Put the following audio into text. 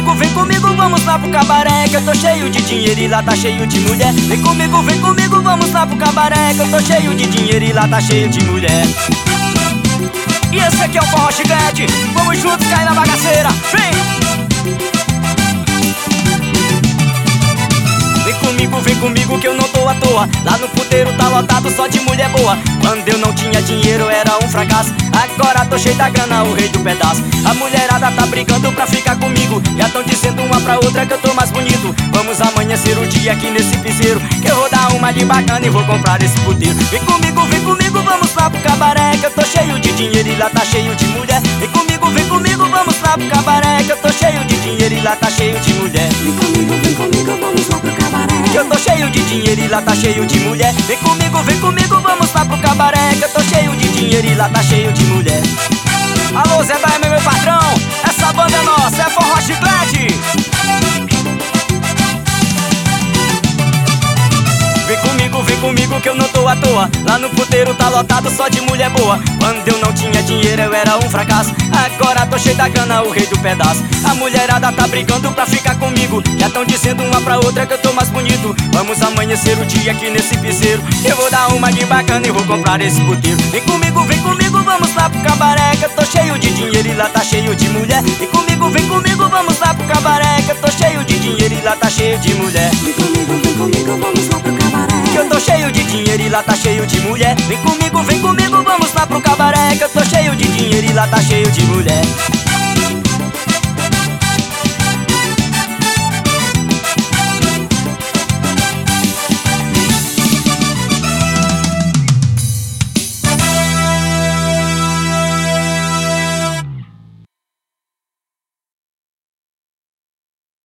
comigo, vamos lá pro cabaré, que eu tô cheio de dinheiro e lá tá cheio de mulher. Vem comigo, vamos lá pro cabaré, que eu tô cheio de dinheiro e lá tá cheio de mulher. E esse aqui é o forró chiclete, vamos juntos cair na bagaceira, vem! Vem comigo que eu não tô à toa. Lá no puteiro tá lotado só de mulher boa. Quando eu não tinha dinheiro era um fracasso, agora tô cheio da grana, o rei do pedaço. A mulherada tá brigando pra ficar comigo, já tão dizendo uma pra outra que eu tô mais bonito. Vamos amanhecer o dia aqui nesse piseiro, que eu vou dar uma de bacana e vou comprar esse puteiro. Vem comigo, vamos lá pro cabaré, que eu tô cheio de dinheiro e lá tá cheio de mulher. Vem comigo, vamos lá pro cabaré, que eu tô cheio de dinheiro e lá tá cheio de mulher. Vem comigo, vamos lá pro cabaré, Que eu tô cheio de dinheiro e lá tá cheio de mulher. Vem comigo, vamos lá pro cabaré, que eu tô cheio de dinheiro e lá tá cheio de mulher. Alô, Zé Daime, meu patrão, essa banda é nossa, é forró chiclete. Vem comigo que eu não tô à toa. Lá no puteiro tá lotado só de mulher boa. Quando eu não tinha dinheiro eu era um fracasso, agora tô cheio da grana, o rei do pedaço. A mulherada tá brigando pra ficar comigo, já tão dizendo uma pra outra que eu tô mais bonito. Vamos amanhecer o dia aqui nesse piseiro, eu vou dar uma de bacana e vou comprar esse puteiro. Vem comigo, vamos lá pro cabaré, que eu tô cheio de dinheiro e lá tá cheio de mulher. Vem comigo, vamos lá pro cabaré, que eu tô cheio de dinheiro e lá tá cheio de mulher. Vem comigo, vamos lá pro cabaré, Que eu tô cheio de dinheiro e lá tá cheio de mulher. Vem comigo, vamos lá pro cabaré, que eu tô cheio de dinheiro e lá tá cheio de mulher.